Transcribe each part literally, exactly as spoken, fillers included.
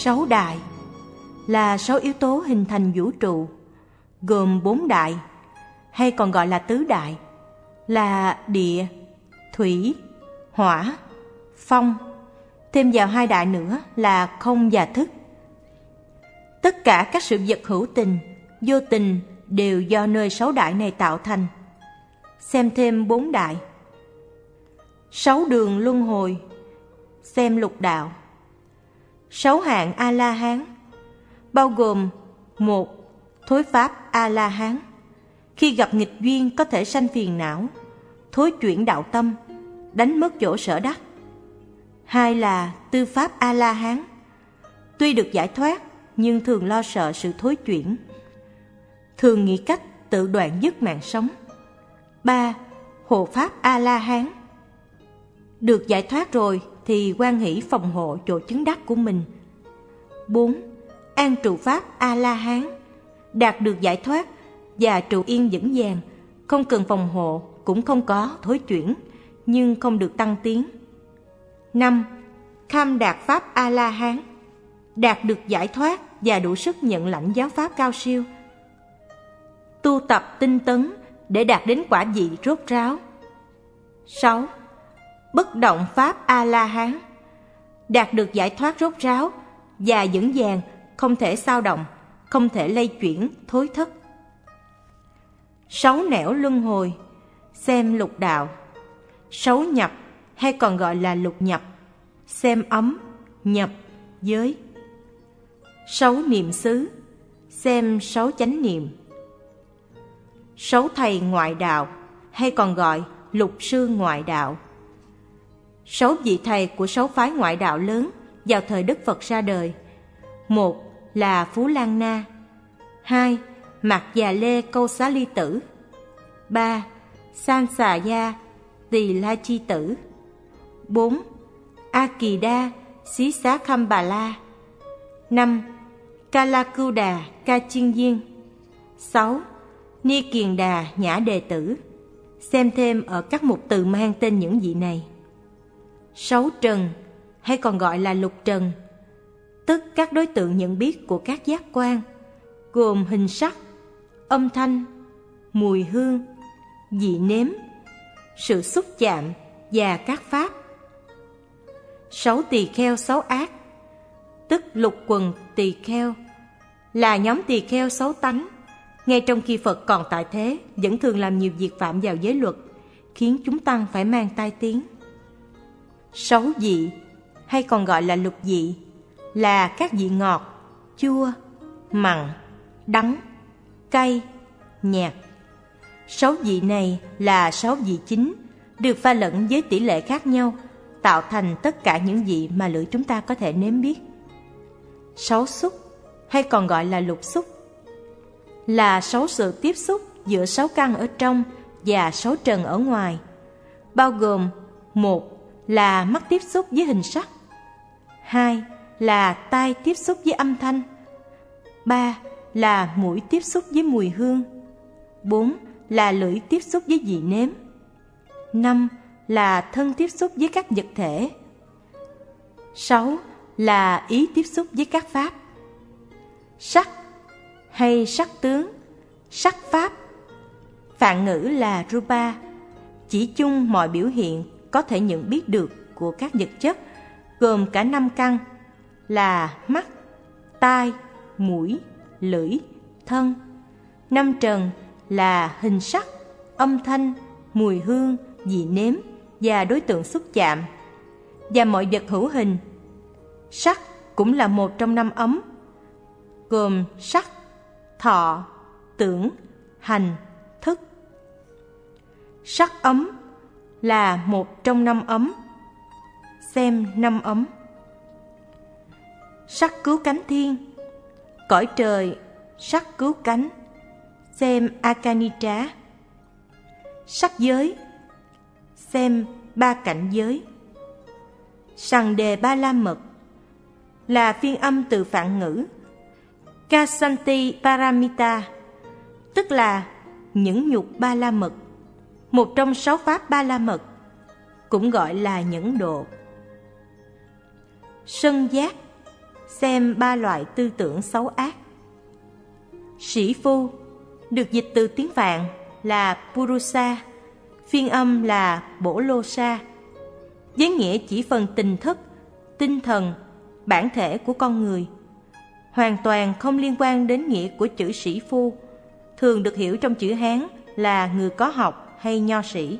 Sáu đại là sáu yếu tố hình thành vũ trụ, gồm bốn đại, hay còn gọi là tứ đại, là địa, thủy, hỏa, phong, thêm vào hai đại nữa là không và thức. Tất cả các sự vật hữu tình, vô tình đều do nơi sáu đại này tạo thành. Xem thêm bốn đại. Sáu đường luân hồi, xem lục đạo. Sáu hạng A-la-hán, bao gồm một, thối pháp A-la-hán, khi gặp nghịch duyên có thể sanh phiền não, thối chuyển đạo tâm, đánh mất chỗ sở đắc. Hai là tư pháp A-la-hán, tuy được giải thoát nhưng thường lo sợ sự thối chuyển, thường nghĩ cách tự đoạn dứt mạng sống. Ba, hộ pháp A-la-hán, được giải thoát rồi thì hoan hỷ phòng hộ chỗ chứng đắc của mình. Bốn, an trụ pháp A-la-hán, đạt được giải thoát và trụ yên vững vàng, không cần phòng hộ, cũng không có thối chuyển, nhưng không được tăng tiến. Năm, kham đạt pháp A-la-hán, đạt được giải thoát và đủ sức nhận lãnh giáo pháp cao siêu, tu tập tinh tấn để đạt đến quả vị rốt ráo. Sáu, bất động pháp A-la-hán, đạt được giải thoát rốt ráo và vững vàng, không thể xao động, không thể lay chuyển, thối thất. Sáu nẻo luân hồi, xem lục đạo. Sáu nhập, hay còn gọi là lục nhập, xem ấm, nhập, giới. Sáu niệm xứ, xem sáu chánh niệm. Sáu thầy ngoại đạo, hay còn gọi lục sư ngoại đạo. Sáu vị thầy của sáu phái ngoại đạo lớn vào thời Đức Phật ra đời. Một là Phú Lan Na. Hai, Mạc Già Lê Câu Xá Ly Tử. Ba, San Xà Ya Tỳ La Chi Tử. Bốn, A Kỳ Đa Xí Xá Khăm Bà La. Năm, Ca La Cưu Đà Ca Chiên Viên. Sáu, Ni Kiền Đà Nhã Đề Tử. Xem thêm ở các mục từ mang tên những vị này. Sáu trần, hay còn gọi là lục trần, tức các đối tượng nhận biết của các giác quan, gồm hình sắc, âm thanh, mùi hương, vị nếm, sự xúc chạm và các pháp. Sáu tỳ kheo sáu ác, tức lục quần tỳ kheo, là nhóm tỳ kheo sáu tánh, ngay trong khi Phật còn tại thế vẫn thường làm nhiều việc phạm vào giới luật, khiến chúng tăng phải mang tai tiếng. Sáu vị, hay còn gọi là lục vị, là các vị ngọt, chua, mặn, đắng, cay, nhạt. Sáu vị này là sáu vị chính, được pha lẫn với tỷ lệ khác nhau, tạo thành tất cả những vị mà lưỡi chúng ta có thể nếm biết. Sáu xúc, hay còn gọi là lục xúc, là sáu sự tiếp xúc giữa sáu căn ở trong và sáu trần ở ngoài, bao gồm: một là mắt tiếp xúc với hình sắc, hai là tai tiếp xúc với âm thanh, ba là mũi tiếp xúc với mùi hương, bốn là lưỡi tiếp xúc với vị nếm, năm là thân tiếp xúc với các vật thể, sáu là ý tiếp xúc với các pháp. Sắc hay sắc tướng, sắc pháp, phạn ngữ là rupa, chỉ chung mọi biểu hiện có thể nhận biết được của các vật chất, gồm cả năm căn là mắt, tai, mũi, lưỡi, thân. Năm trần là hình sắc, âm thanh, mùi hương, vị nếm và đối tượng xúc chạm. Và mọi vật hữu hình. Sắc cũng là một trong năm ấm, gồm sắc, thọ, tưởng, hành, thức. Sắc ấm là một trong năm ấm, xem năm ấm. Sắc cứu cánh thiên, cõi trời sắc cứu cánh, xem Akanitra. Sắc giới, xem ba cảnh giới. Sằng đề ba la mật là phiên âm từ phạn ngữ Kasanti Paramita, tức là nhẫn nhục ba la mật, một trong sáu pháp ba la mật, cũng gọi là nhẫn độ. Sân giác, xem ba loại tư tưởng xấu ác. Sĩ phu được dịch từ tiếng Phạn là Purusa, phiên âm là Bổ Lô Sa, với nghĩa chỉ phần tình thức, tinh thần, bản thể của con người, hoàn toàn không liên quan đến nghĩa của chữ sĩ phu, thường được hiểu trong chữ Hán là người có học hay nho sĩ.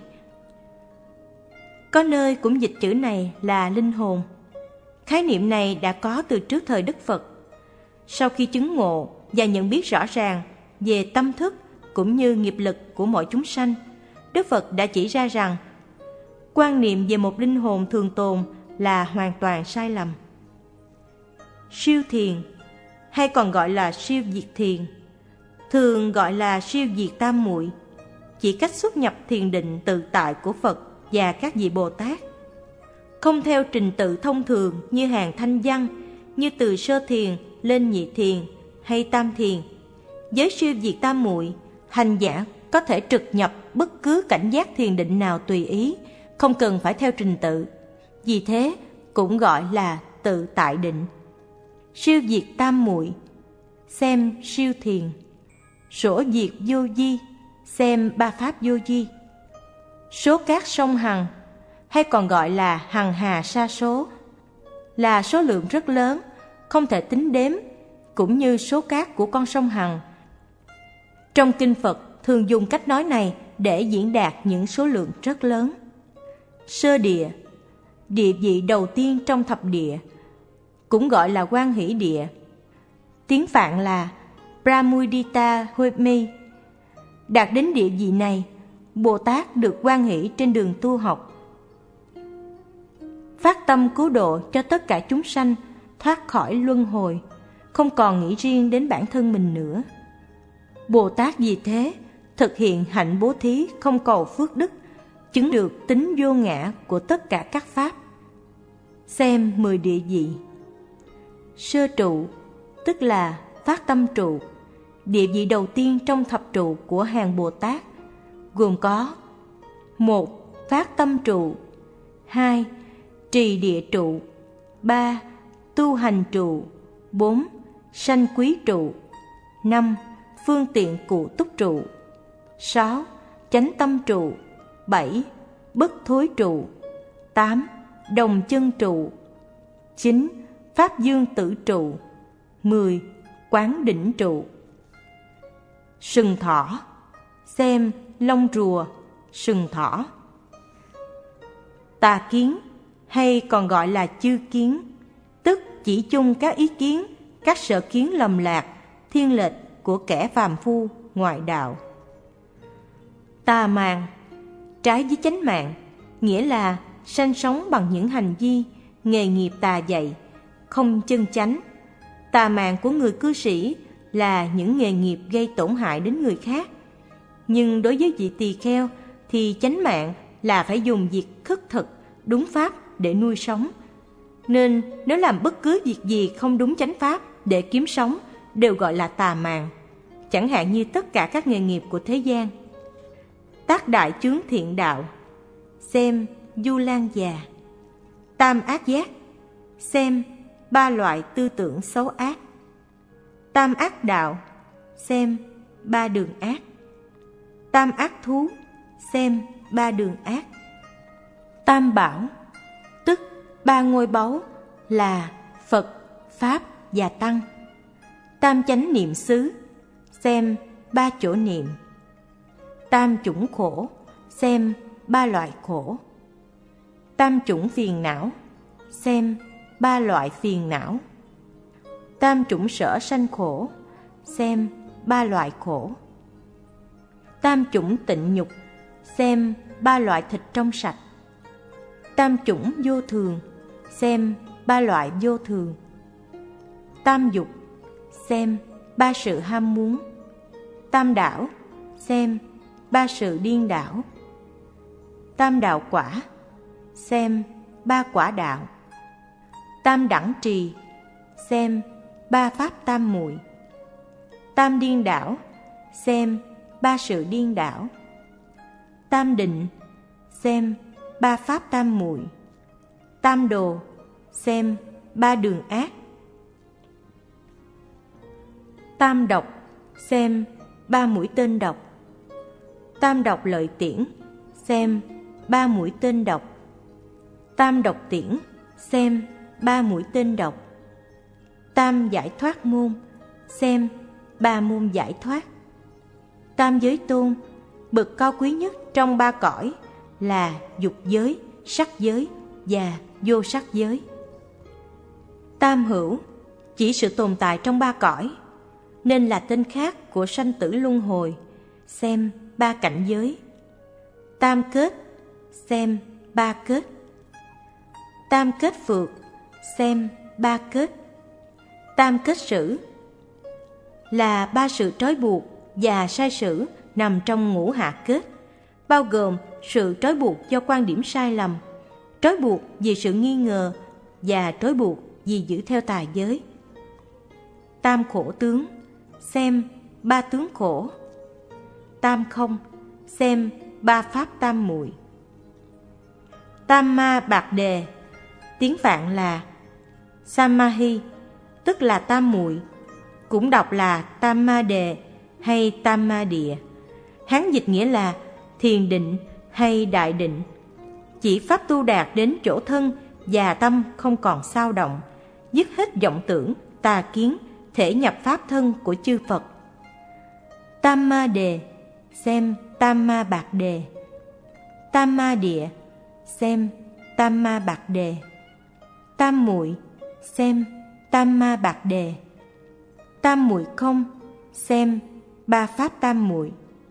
Có nơi cũng dịch chữ này là linh hồn. Khái niệm này đã có từ trước thời Đức Phật. Sau khi chứng ngộ và nhận biết rõ ràng về tâm thức cũng như nghiệp lực của mọi chúng sanh, Đức Phật đã chỉ ra rằng quan niệm về một linh hồn thường tồn là hoàn toàn sai lầm. Siêu thiền, hay còn gọi là siêu diệt thiền, thường gọi là siêu diệt tam muội, chỉ cách xuất nhập thiền định tự tại của Phật và các vị Bồ Tát, không theo trình tự thông thường như hàng thanh văn, như từ sơ thiền lên nhị thiền hay tam thiền. Với siêu diệt tam muội, hành giả có thể trực nhập bất cứ cảnh giác thiền định nào tùy ý, không cần phải theo trình tự. Vì thế cũng gọi là tự tại định. Siêu diệt tam muội, xem siêu thiền. Sổ diệt vô vi, xem ba pháp vô vi. Số cát sông Hằng, hay còn gọi là hằng hà sa số, là số lượng rất lớn, không thể tính đếm, cũng như số cát của con sông Hằng. Trong kinh Phật thường dùng cách nói này để diễn đạt những số lượng rất lớn. Sơ địa, địa vị đầu tiên trong thập địa, cũng gọi là Quan Hỷ địa. Tiếng Phạn là Pramudita Huemi. Đạt đến địa vị này, Bồ Tát được hoan hỷ trên đường tu học, phát tâm cứu độ cho tất cả chúng sanh thoát khỏi luân hồi, không còn nghĩ riêng đến bản thân mình nữa. Bồ Tát vì thế thực hiện hạnh bố thí không cầu phước đức, chứng được tính vô ngã của tất cả các pháp. Xem mười địa vị. Sơ trụ, tức là phát tâm trụ, địa vị đầu tiên trong thập trụ của hàng Bồ Tát, gồm có: một. Phát tâm trụ, hai. Trì địa trụ, ba. Tu hành trụ, bốn. Sanh quý trụ, năm. Phương tiện cụ túc trụ, sáu. Chánh tâm trụ, bảy. Bất thối trụ, tám. Đồng chân trụ, chín. Pháp dương tử trụ, mười. Quán đỉnh trụ. Sừng thỏ, xem lông rùa, sừng thỏ. Tà kiến, hay còn gọi là chư kiến, tức chỉ chung các ý kiến, các sở kiến lầm lạc, thiên lệch của kẻ phàm phu ngoại đạo. Tà mạn, trái với chánh mạng, nghĩa là sanh sống bằng những hành vi, nghề nghiệp tà dạy, không chân chánh. Tà mạn của người cư sĩ là những nghề nghiệp gây tổn hại đến người khác. Nhưng đối với vị tỳ kheo thì chánh mạng là phải dùng việc khất thực, đúng pháp để nuôi sống. Nên nếu làm bất cứ việc gì không đúng chánh pháp để kiếm sống đều gọi là tà mạn, chẳng hạn như tất cả các nghề nghiệp của thế gian. Tác đại chướng thiện đạo, xem Du Lan già. Tam ác giác, xem ba loại tư tưởng xấu ác. Tam ác đạo, xem ba đường ác. Tam ác thú, xem ba đường ác. Tam bảo, tức ba ngôi báu là Phật, Pháp và Tăng. Tam chánh niệm xứ, xem ba chỗ niệm. Tam chủng khổ, xem ba loại khổ. Tam chủng phiền não, xem ba loại phiền não. Tam chủng sở sanh khổ, xem ba loại khổ. Tam chủng tịnh nhục, xem ba loại thịt trong sạch. Tam chủng vô thường, xem ba loại vô thường. Tam dục, xem ba sự ham muốn. Tam đảo, xem ba sự điên đảo. Tam đạo quả, xem ba quả đạo. Tam đẳng trì, xem ba pháp tam muội. Tam điên đảo, xem ba sự điên đảo. Tam định, xem ba pháp tam muội. Tam đồ, xem ba đường ác. Tam độc, xem ba mũi tên độc. Tam độc lợi tiễn, xem ba mũi tên độc. Tam độc tiễn, xem ba mũi tên độc. Tam giải thoát môn, xem ba môn giải thoát. Tam giới tôn, bậc cao quý nhất trong ba cõi là dục giới, sắc giới và vô sắc giới. Tam hữu, chỉ sự tồn tại trong ba cõi, nên là tên khác của sanh tử luân hồi, xem ba cảnh giới. Tam kết, xem ba kết. Tam kết phược, xem ba kết. Tam kết sử, là ba sự trói buộc và sai sử nằm trong ngũ hạ kết, bao gồm sự trói buộc do quan điểm sai lầm, trói buộc vì sự nghi ngờ và trói buộc vì giữ theo tà giới. Tam khổ tướng, xem ba tướng khổ. Tam không, xem ba pháp tam muội. Tam ma bạc đề, tiếng Phạn là Samahi, tức là tam muội, cũng đọc là tam ma đề hay tam ma địa. Hán dịch nghĩa là thiền định hay đại định, chỉ pháp tu đạt đến chỗ thân và tâm không còn xao động, dứt hết vọng tưởng, tà kiến, thể nhập pháp thân của chư Phật. Tam ma đề, xem tam ma bạc đề. Tam ma địa, xem tam ma bạc đề. Tam muội, xem tam ma bạc đề. Tam muội không, xem ba pháp tam muội.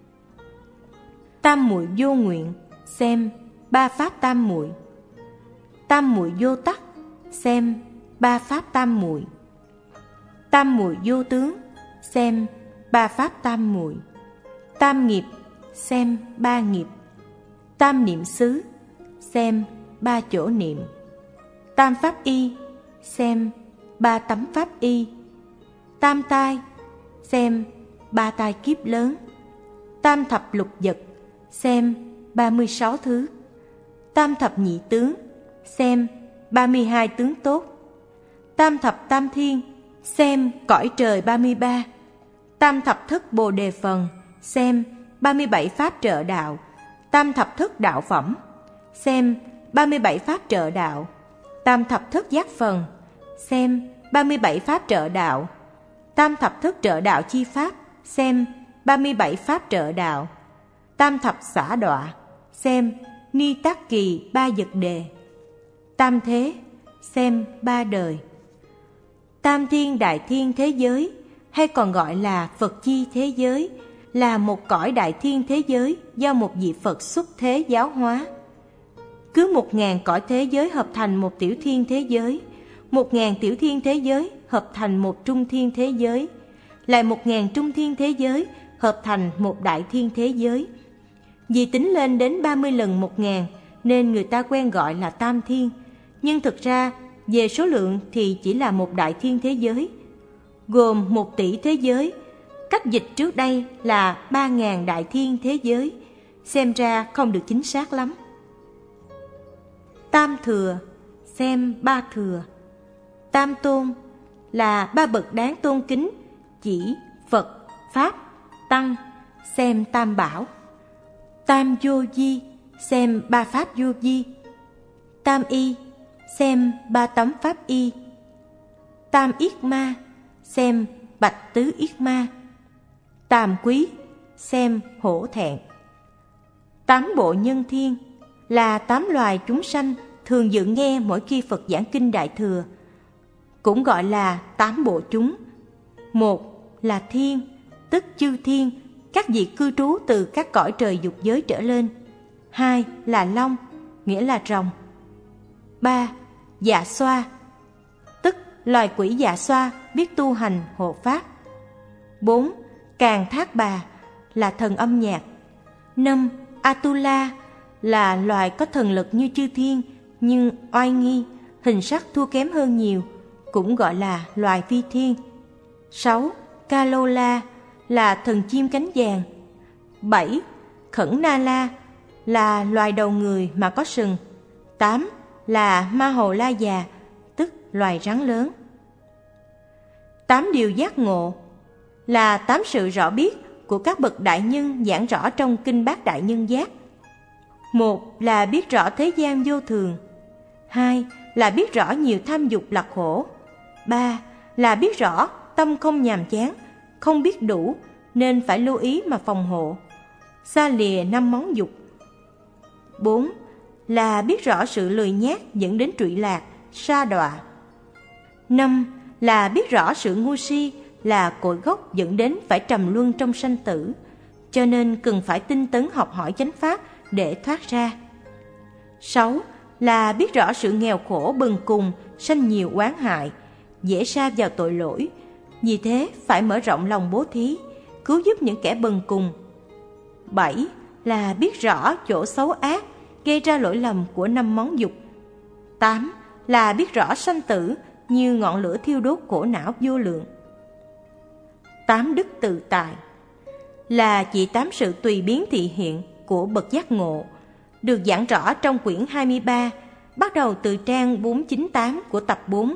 Tam muội vô nguyện, xem ba pháp tam muội. Tam muội vô tắc, xem ba pháp tam muội. Tam muội vô tướng, xem ba pháp tam muội. Tam nghiệp, xem ba nghiệp. Tam niệm xứ, xem ba chỗ niệm. Tam pháp y, xem ba tấm pháp y. Tam tai, xem ba tai kiếp lớn. Tam thập lục vật, xem ba mươi sáu thứ. Tam thập nhị tướng, xem ba mươi hai tướng tốt. Tam thập tam thiên, xem cõi trời ba mươi ba. Tam thập thức bồ đề phần, xem ba mươi bảy pháp trợ đạo. Tam thập thức đạo phẩm, xem ba mươi bảy pháp trợ đạo. Tam thập thức giác phần, xem ba mươi bảy pháp trợ đạo. Tam thập thức trợ đạo chi pháp, xem ba mươi bảy pháp trợ đạo. Tam thập xả đọa, xem ni tác kỳ ba vật đề. Tam thế, xem ba đời. Tam thiên đại thiên thế giới, hay còn gọi là Phật chi thế giới, là một cõi đại thiên thế giới do một vị Phật xuất thế giáo hóa. Cứ một ngàn cõi thế giới hợp thành một tiểu thiên thế giới, một ngàn tiểu thiên thế giới hợp thành một trung thiên thế giới, lại một ngàn trung thiên thế giới hợp thành một đại thiên thế giới. Vì tính lên đến ba mươi lần một ngàn nên người ta quen gọi là tam thiên, nhưng thực ra về số lượng thì chỉ là một đại thiên thế giới, gồm một tỷ thế giới. Cách dịch trước đây là ba ngàn đại thiên thế giới, xem ra không được chính xác lắm. Tam thừa, xem ba thừa. Tam tôn là ba bậc đáng tôn kính, chỉ Phật, Pháp, Tăng, xem tam bảo. Tam vô vi, xem ba pháp vô vi. Tam y, xem ba tấm pháp y. Tam yết ma, xem bạch tứ yết ma. Tam quý, xem hổ thẹn. Tám bộ nhân thiên là tám loài chúng sanh thường dự nghe mỗi khi Phật giảng kinh Đại Thừa, cũng gọi là tám bộ chúng. Một là thiên, tức chư thiên, các vị cư trú từ các cõi trời dục giới trở lên. Hai là long, nghĩa là rồng. Ba, dạ xoa, tức loài quỷ dạ xoa biết tu hành hộ pháp. Bốn, Càn Thác Bà là thần âm nhạc. Năm, Atula là loài có thần lực như chư thiên nhưng oai nghi, hình sắc thua kém hơn nhiều, cũng gọi là loài phi thiên. Sáu, Kalola là thần chim cánh vàng. Bảy, Khẩn Na La là loài đầu người mà có sừng. Tám là Ma Hồ La Già, tức loài rắn lớn. Tám điều giác ngộ là tám sự rõ biết của các bậc đại nhân giảng rõ trong Kinh Bát Đại Nhân Giác. Một là biết rõ thế gian vô thường. Hai là biết rõ nhiều tham dục là khổ. Ba là biết rõ tâm không nhàm chán, không biết đủ nên phải lưu ý mà phòng hộ, xa lìa năm món dục. Bốn là biết rõ sự lười nhác dẫn đến trụy lạc, sa đọa. Năm là biết rõ sự ngu si là cội gốc dẫn đến phải trầm luân trong sanh tử, cho nên cần phải tinh tấn học hỏi chánh pháp để thoát ra. Sáu là biết rõ sự nghèo khổ bần cùng, sanh nhiều oán hại, dễ sa vào tội lỗi, vì thế phải mở rộng lòng bố thí, cứu giúp những kẻ bần cùng. Bảy là biết rõ chỗ xấu ác gây ra lỗi lầm của năm món dục. Tám là biết rõ sanh tử như ngọn lửa thiêu đốt khổ não vô lượng. Tám đức tự tại là chỉ tám sự tùy biến thị hiện của bậc giác ngộ, được giảng rõ trong quyển hai mươi ba, bắt đầu từ trang bốn trăm chín mươi tám của tập bốn.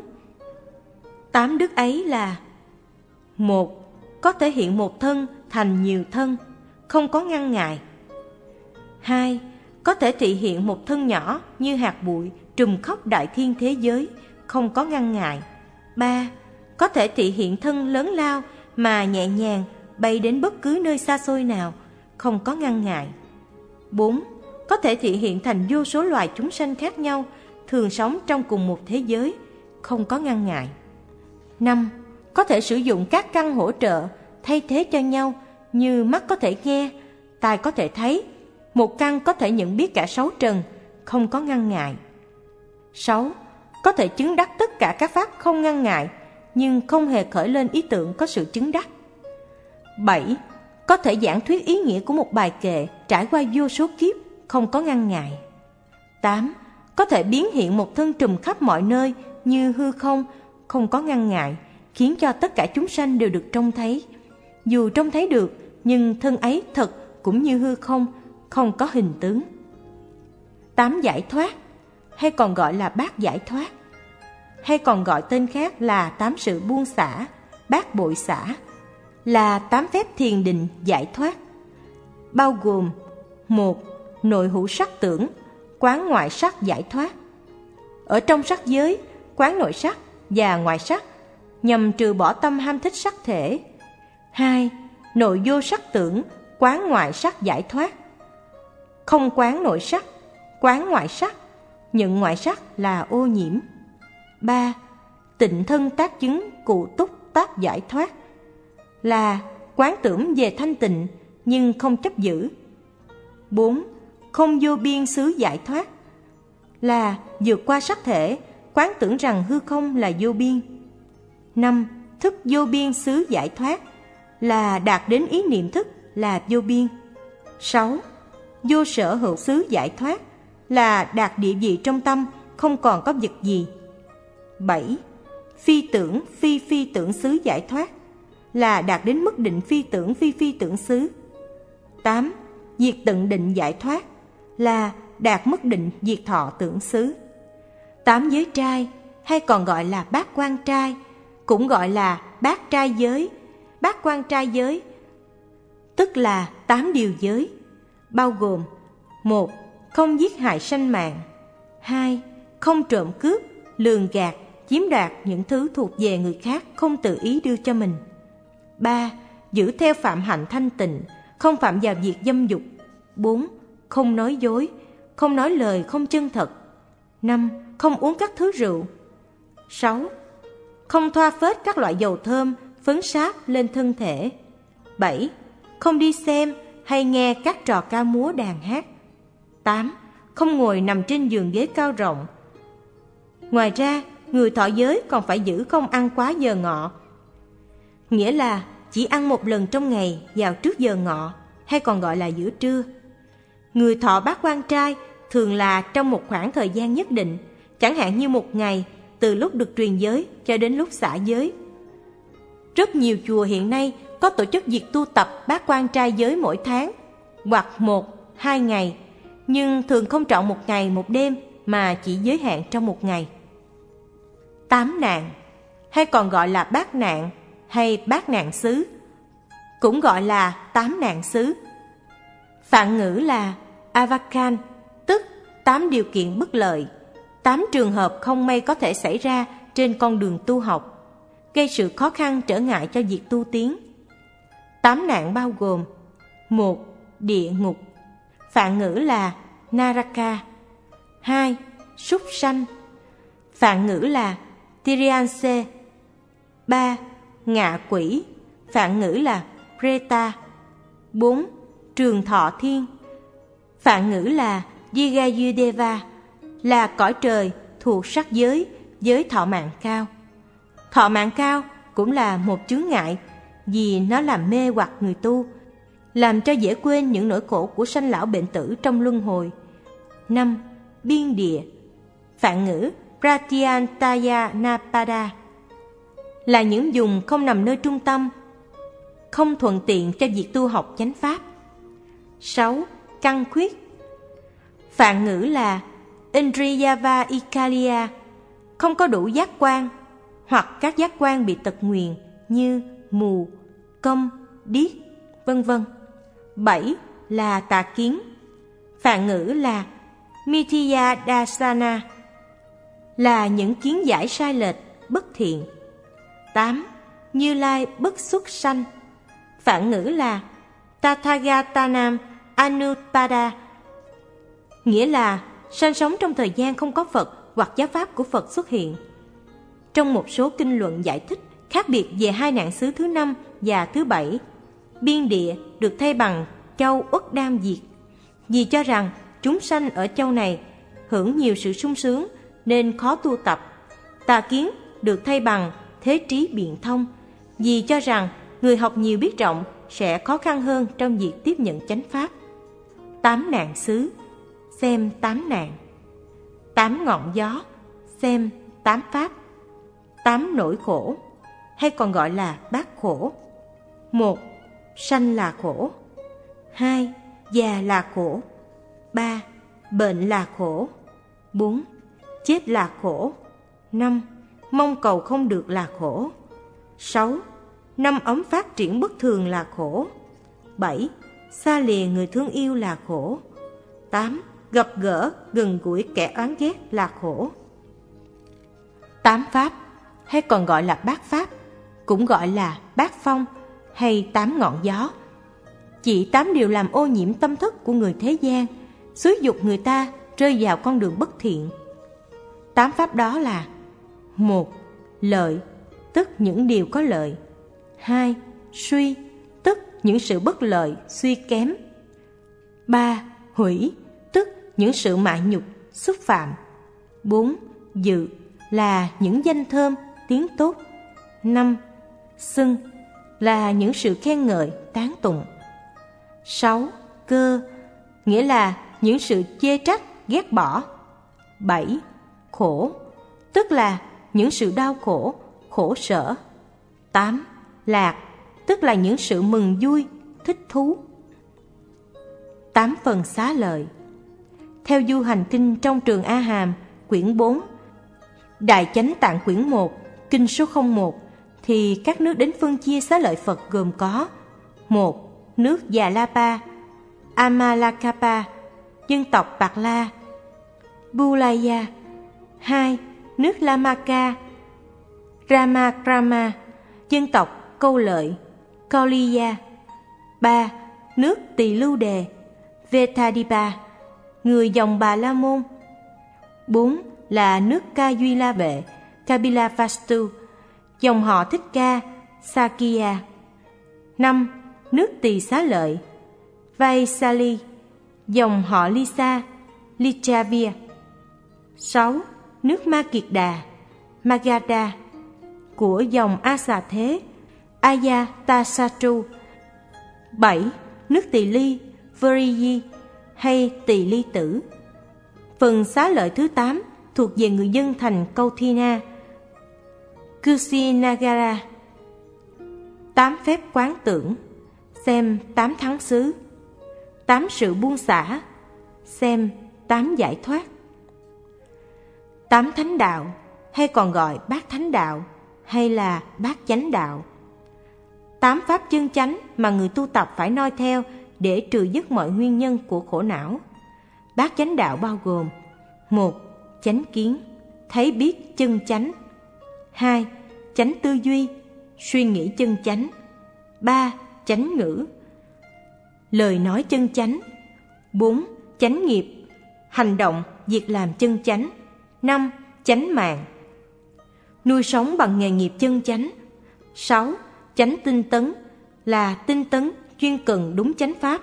Tám đức ấy là: một. Có thể hiện một thân thành nhiều thân, không có ngăn ngại. Hai. Có thể thị hiện một thân nhỏ như hạt bụi trùm khắp đại thiên thế giới, không có ngăn ngại. Ba. Có thể thị hiện thân lớn lao mà nhẹ nhàng bay đến bất cứ nơi xa xôi nào, không có ngăn ngại. Bốn. Có thể thị hiện thành vô số loài chúng sanh khác nhau, thường sống trong cùng một thế giới, không có ngăn ngại. Năm. Có thể sử dụng các căn hỗ trợ thay thế cho nhau, như mắt có thể nghe, tai có thể thấy, một căn có thể nhận biết cả sáu trần, không có ngăn ngại. Sáu. Có thể chứng đắc tất cả các pháp không ngăn ngại, nhưng không hề khởi lên ý tưởng có sự chứng đắc. Bảy. Có thể giảng thuyết ý nghĩa của một bài kệ trải qua vô số kiếp, không có ngăn ngại. Tám. Có thể biến hiện một thân trùm khắp mọi nơi như hư không, không có ngăn ngại, khiến cho tất cả chúng sanh đều được trông thấy. Dù trông thấy được, nhưng thân ấy thật cũng như hư không, không có hình tướng. Tám giải thoát, hay còn gọi là bát giải thoát, hay còn gọi tên khác là tám sự buông xả, bát bội xả, là tám phép thiền định giải thoát, bao gồm: một. Nội hữu sắc tưởng, quán ngoại sắc giải thoát. Ở trong sắc giới, quán nội sắc và ngoại sắc, nhằm trừ bỏ tâm ham thích sắc thể. Hai. Nội vô sắc tưởng, quán ngoại sắc giải thoát. Không quán nội sắc, quán ngoại sắc, nhận ngoại sắc là ô nhiễm. Ba. Tịnh thân tác chứng cụ túc tác giải thoát, là quán tưởng về thanh tịnh nhưng không chấp giữ. Bốn. Không vô biên xứ giải thoát, là vượt qua sắc thể, quán tưởng rằng hư không là vô biên. Năm. Thức vô biên xứ giải thoát, là đạt đến ý niệm thức là vô biên. Sáu. Vô sở hữu xứ giải thoát, là đạt địa vị trong tâm, không còn có vật gì. Bảy. Phi tưởng phi phi tưởng xứ giải thoát, là đạt đến mức định phi tưởng phi phi tưởng xứ. Tám. Diệt tận định giải thoát, là đạt mức định diệt thọ tưởng xứ. Tám giới trai, hay còn gọi là bát quan trai, cũng gọi là bát trai giới, bát quan trai giới, tức là tám điều giới, bao gồm: một. Không giết hại sanh mạng. Hai. Không trộm cướp, lường gạt, chiếm đoạt những thứ thuộc về người khác không tự ý đưa cho mình. Ba. Giữ theo phạm hạnh thanh tịnh, không phạm vào việc dâm dục. Bốn. Không nói dối, không nói lời không chân thật. Năm. Không uống các thứ rượu. Sáu. Không thoa phết các loại dầu thơm, phấn sáp lên thân thể. Bảy. Không đi xem hay nghe các trò ca múa đàn hát. Tám. Không ngồi nằm trên giường ghế cao rộng. Ngoài ra, người thọ giới còn phải giữ không ăn quá giờ ngọ, nghĩa là chỉ ăn một lần trong ngày vào trước giờ ngọ, hay còn gọi là giữa trưa. Người thọ bát quan trai thường là trong một khoảng thời gian nhất định, chẳng hạn như một ngày, từ lúc được truyền giới cho đến lúc xả giới. Rất nhiều chùa hiện nay có tổ chức việc tu tập bát quan trai giới mỗi tháng, hoặc một, hai ngày, nhưng thường không chọn một ngày một đêm mà chỉ giới hạn trong một ngày. Tám nạn, hay còn gọi là bát nạn hay bát nạn xứ, cũng gọi là tám nạn xứ. Phạn ngữ là avakan, tức tám điều kiện bất lợi, tám trường hợp không may có thể xảy ra trên con đường tu học, gây sự khó khăn trở ngại cho việc tu tiến. Tám nạn bao gồm: một. Địa ngục, phạn ngữ là naraka. Hai. Súc sanh, phạn ngữ là tirianse. Ba. Ngạ quỷ, phạn ngữ là preta. Bốn. Trường thọ thiên, phạn ngữ là Digayudeva, là cõi trời thuộc sắc giới, giới thọ mạng cao. Thọ mạng cao cũng là một chướng ngại vì nó làm mê hoặc người tu, làm cho dễ quên những nỗi khổ của sanh lão bệnh tử trong luân hồi. Năm. Biên địa, phạn ngữ Pratyantaya Napada, là những vùng không nằm nơi trung tâm, không thuận tiện cho việc tu học chánh pháp. Sáu. Căn khuyết, phạn ngữ là Indriyava Ikalia, không có đủ giác quan, hoặc các giác quan bị tật nguyền như mù, câm, điếc, vân vân. Bảy. Là tà kiến, phạn ngữ là Mithya Dasana, là những kiến giải sai lệch, bất thiện. Tám. Như Lai bất xuất sanh, phạn ngữ là Tathagatanam Anupada, nghĩa là sanh sống trong thời gian không có Phật hoặc giáo pháp của Phật xuất hiện. Trong một số kinh luận giải thích khác biệt về hai nạn xứ thứ năm và thứ bảy, biên địa được thay bằng châu Uất Đam Diệt, vì cho rằng chúng sanh ở châu này hưởng nhiều sự sung sướng nên khó tu tập. Tà kiến được thay bằng thế trí biện thông, vì cho rằng người học nhiều biết rộng sẽ khó khăn hơn trong việc tiếp nhận chánh pháp. Tám nạn xứ, xem tám nạn. Tám ngọn gió, xem tám pháp. Tám nỗi khổ, hay còn gọi là bát khổ. Một. Sanh là khổ. Hai. Già là khổ. Ba. Bệnh là khổ. Bốn. Chết là khổ. Năm. Mong cầu không được là khổ. Sáu. Năm ấm phát triển bất thường là khổ. Bảy. Xa lìa người thương yêu là khổ. Tám. Gặp gỡ gần gũi kẻ oán ghét là khổ. Tám pháp, hay còn gọi là bát pháp, cũng gọi là bát phong hay tám ngọn gió, chỉ tám điều làm ô nhiễm tâm thức của người thế gian, xúi dục người ta rơi vào con đường bất thiện. Tám pháp đó là: một. Lợi, tức những điều có lợi. Hai. Suy, tức những sự bất lợi, suy kém. Ba. Hủy, tức những sự mại nhục, xúc phạm. Bốn. Dự, là những danh thơm, tiếng tốt. Năm. Xưng, là những sự khen ngợi, tán tụng. Sáu. Cơ, nghĩa là những sự chê trách, ghét bỏ. Bảy. Khổ, tức là những sự đau khổ, khổ sở. Tám. Lạc, tức là những sự mừng vui, thích thú. Tám phần xá lợi. Theo Du Hành Kinh trong Trường A Hàm, quyển bốn, Đại Chánh Tạng quyển một, kinh số không một, thì các nước đến phân chia xá lợi Phật gồm có: một. Nước Già La Pa, Amalakapa, dân tộc Bạc La, Bulaya. Hai. Nước Lamaka, Ramakrama, dân tộc Câu Lợi, Kauliya. Ba. Nước Tỳ Lưu Đề, Vetadipa, người dòng Bà La Môn. Bốn. Là nước Ca Duy La Vệ, Kapila Vastu, dòng họ Thích Ca, Sakya. Năm. Nước Tỳ Xá Lợi, Vaisali, dòng họ Lisa, Lichavia. Sáu. Nước Ma Kiệt Đà, Magadha, của dòng A Xà Thế, Ayatasattu. Bảy. Nước Tỳ Ly, Variyi hay Tỳ Ly Tử. Phần xá lợi thứ tám thuộc về người dân thành Kauthina, Kusinagara. Tám phép quán tưởng, xem tám thắng xứ. Tám sự buông xả, xem tám giải thoát. Tám thánh đạo, hay còn gọi bát thánh đạo hay là bát chánh đạo. Tám pháp chân chánh mà người tu tập phải noi theo để trừ dứt mọi nguyên nhân của khổ não. Bát chánh đạo bao gồm: một. Chánh kiến, thấy biết chân chánh. Hai. Chánh tư duy, suy nghĩ chân chánh. Ba. Chánh ngữ, lời nói chân chánh. Bốn. Chánh nghiệp, hành động, việc làm chân chánh. Năm. Chánh mạng, nuôi sống bằng nghề nghiệp chân chánh. Sáu. Chánh tinh tấn, là tinh tấn chuyên cần đúng chánh pháp.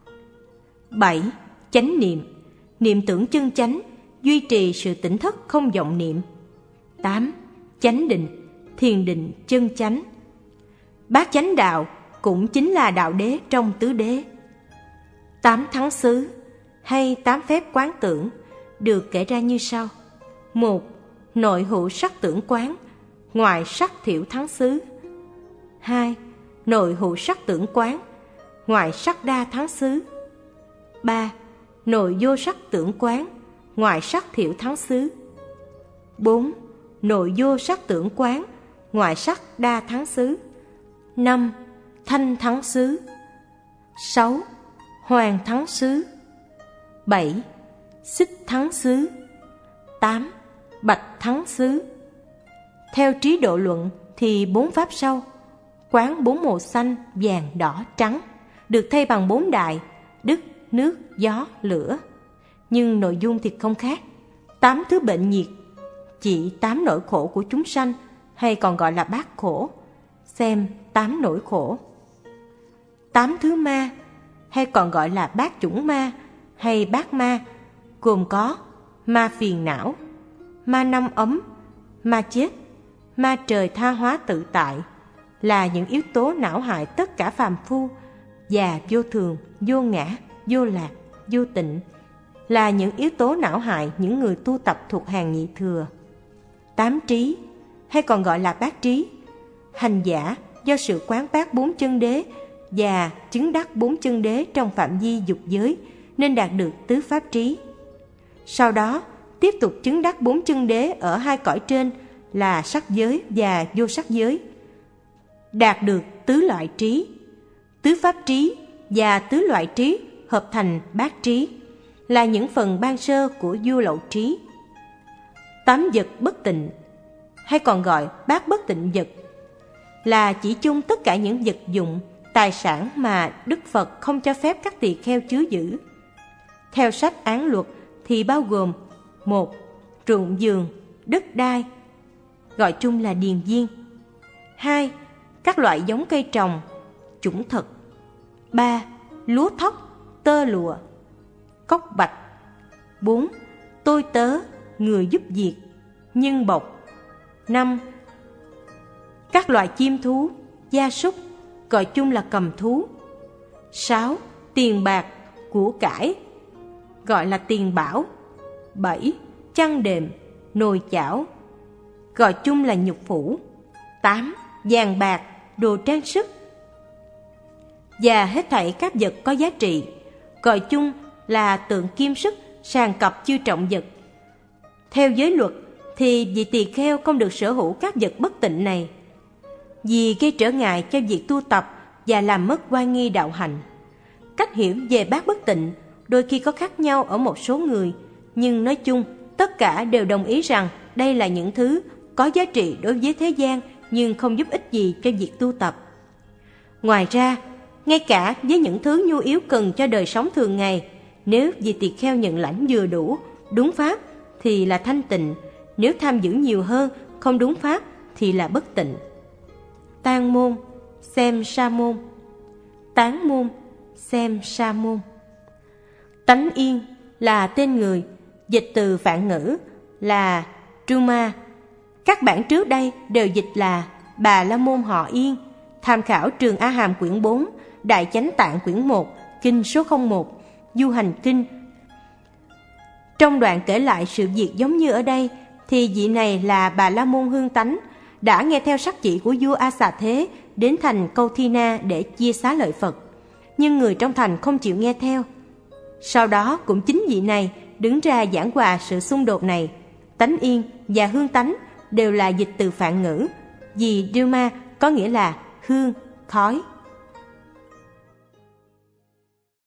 Bảy. Chánh niệm, niệm tưởng chân chánh, duy trì sự tỉnh thức không vọng niệm. Tám. Chánh định, thiền định chân chánh. Bát chánh đạo cũng chính là đạo đế trong tứ đế. Tám thắng xứ hay tám phép quán tưởng được kể ra như sau. Một. Nội hữu sắc tưởng quán, ngoại sắc thiểu thắng xứ. Hai. Nội hữu sắc tưởng quán, ngoại sắc đa thắng xứ. Ba. Nội vô sắc tưởng quán, ngoại sắc thiểu thắng xứ. Bốn. Nội vô sắc tưởng quán, ngoại sắc đa thắng xứ. Năm. Thanh thắng xứ. Sáu. Hoàng thắng xứ. Bảy. Xích thắng xứ. Tám. Bạch thắng xứ. Theo trí độ luận thì bốn pháp sau, quán bốn màu xanh, vàng, đỏ, trắng, được thay bằng bốn đại: đức, nước, gió, lửa. Nhưng nội dung thì không khác. Tám thứ bệnh nhiệt, chỉ tám nỗi khổ của chúng sanh, hay còn gọi là bát khổ, xem tám nỗi khổ. Tám thứ ma, hay còn gọi là bát chủng ma hay bát ma, gồm có ma phiền não, ma năm ấm, ma chết, ma trời tha hóa tự tại, là những yếu tố não hại tất cả phàm phu, và vô thường, vô ngã, vô lạc, vô tịnh, là những yếu tố não hại những người tu tập thuộc hàng nhị thừa. Tám trí, hay còn gọi là bát trí, hành giả do sự quán bát bốn chân đế và chứng đắc bốn chân đế trong phạm vi dục giới nên đạt được tứ pháp trí. Sau đó tiếp tục chứng đắc bốn chân đế ở hai cõi trên là sắc giới và vô sắc giới, đạt được tứ loại trí. Tứ pháp trí và tứ loại trí hợp thành bát trí, là những phần ban sơ của vô lậu trí. Tám vật bất tịnh, hay còn gọi bát bất tịnh vật, là chỉ chung tất cả những vật dụng, tài sản mà Đức Phật không cho phép các tỳ kheo chứa giữ. Theo sách án luật thì bao gồm: một. Ruộng vườn, đất đai, gọi chung là điền viên. Hai. Các loại giống cây trồng, chủng thực. Ba. Lúa thóc, tơ lụa, cốc bạch. Bốn. Tôi tớ, người giúp việc, nhân bộc. Năm. Các loại chim thú, gia súc, gọi chung là cầm thú. Sáu. Tiền bạc, của cải, gọi là tiền bảo. Bảy. Chăn đệm, nồi chảo, gọi chung là nhục phủ. Tám. Vàng bạc, đồ trang sức, và hết thảy các vật có giá trị, gọi chung là tượng kim sức, sàn cặp chư trọng vật. Theo giới luật thì vị tỳ kheo không được sở hữu các vật bất tịnh này, vì gây trở ngại cho việc tu tập và làm mất oai nghi đạo hạnh. Cách hiểu về bát bất tịnh đôi khi có khác nhau ở một số người, nhưng nói chung tất cả đều đồng ý rằng đây là những thứ có giá trị đối với thế gian nhưng không giúp ích gì cho việc tu tập. Ngoài ra, ngay cả với những thứ nhu yếu cần cho đời sống thường ngày, nếu vị tỳ kheo nhận lãnh vừa đủ, đúng pháp thì là thanh tịnh, nếu tham giữ nhiều hơn, không đúng pháp thì là bất tịnh. Tán môn, xem sa môn. Tán môn, xem sa môn. Tánh yên là tên người, dịch từ Phạn ngữ là Truma. Các bản trước đây đều dịch là Bà La Môn họ Yên. Tham khảo Trường A Hàm quyển bốn, Đại Chánh Tạng quyển một, kinh số không một, Du Hành Kinh. Trong đoạn kể lại sự việc giống như ở đây, thì vị này là Bà La Môn hương tánh, đã nghe theo sắc chỉ của vua A Xà Thế đến thành Câu Thi Na để chia xá lợi Phật. Nhưng người trong thành không chịu nghe theo. Sau đó cũng chính vị này đứng ra giảng hòa sự xung đột này. Tánh yên và hương tánh đều là dịch từ Phạn ngữ, vì Duma có nghĩa là hương, khói.